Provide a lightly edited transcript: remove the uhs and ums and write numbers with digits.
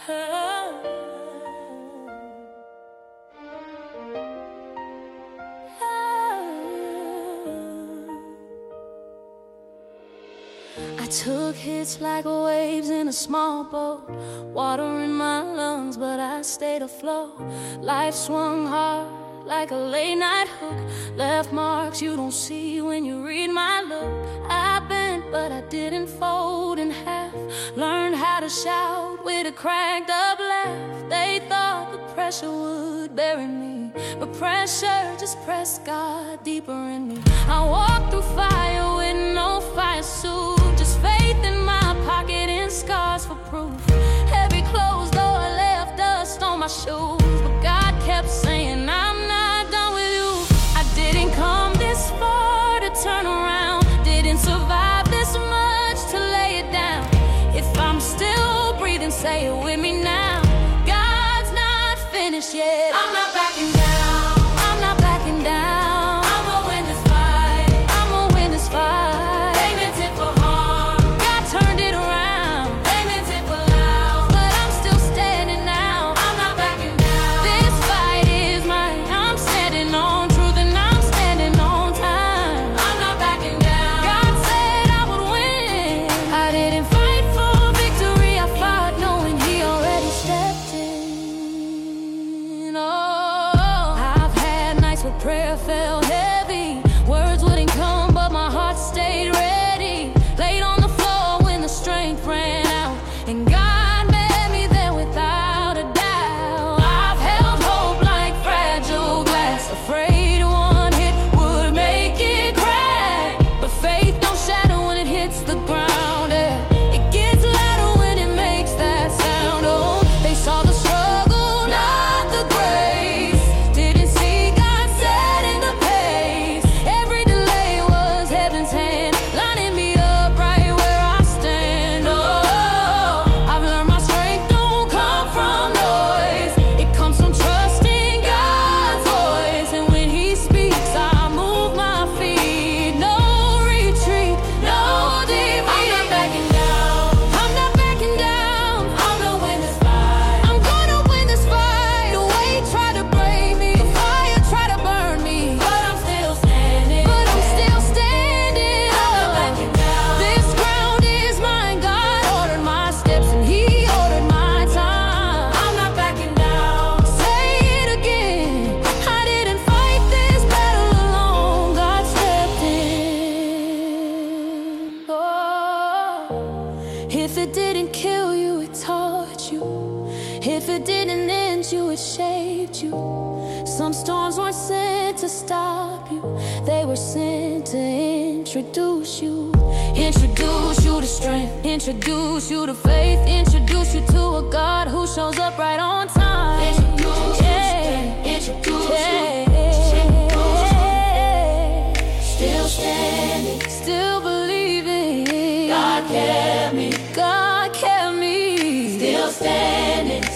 I took hits like waves in a small boat, water in my lungs, but I stayed afloat. Life swung hard like a late night hook, left marks you don't see when you read my look. I bent, but I didn't fold in half. Learned how to shout with a cracked up laugh. They thought the pressure would bury me, but pressure just pressed God deeper in me. I walked through fire with no fire suit, just faith in my pocket and scars for proof. Heavy closed door left dust on my shoes, but God kept saying, I'm not done with you. I didn't come this far to turn around, didn't survive this much to lay it down. If I'm still breathing, say it with me now. God's not finished yet. I'm not backing down. I'm not backing down. I'ma win this fight. I'ma win this fight. They meant it for harm. God turned it around. They meant it for loud, but I'm still standing now. I'm not backing down. This fight is mine. I'm standing on truth and I'm standing on time. I'm not backing down. God said I would win. I didn't fight for victory. I fought knowing He already stepped in. Oh, I've had nights where prayer felt heavy. Words wouldn't come, but my heart stayed ready. Laid on the floor when the strength ran out, and God met me there without a doubt. I've held hope like fragile glass, afraid one hit would make it crack. But faith don't shatter when it hits the ground. It gets louder when it makes that sound. Oh, they saw the struggle, not the grace. Didn't see God setting the pace. Every delay was heaven's hand, lining me up right where I stand. Oh, I've learned my strength don't come from noise. It comes from trusting God's voice. And when He speaks, I move my feet. No retreat, no defeat. I'm not backing down. I'm not backing down. I'm gonna win this fight. I'm gonna win this fight. The weight tried to break me, the fire tried to burn me, but I'm still standing. But I'm still standing. I'm not backing down. This ground is mine. God ordered my steps and He ordered my time. I'm not backing down. Say it again. I didn't fight this battle alone. God stepped in. Oh, if it didn't kill you, it taught you. If it didn't end you, it shaped you. Some storms weren't sent to stop you, they were sent to introduce you. Introduce you to strength, introduce you to faith, introduce you to a God who shows up right on time. Introduce you to strength, introduce you. Still standing, still believing. God kept me, God kept me. Still standing.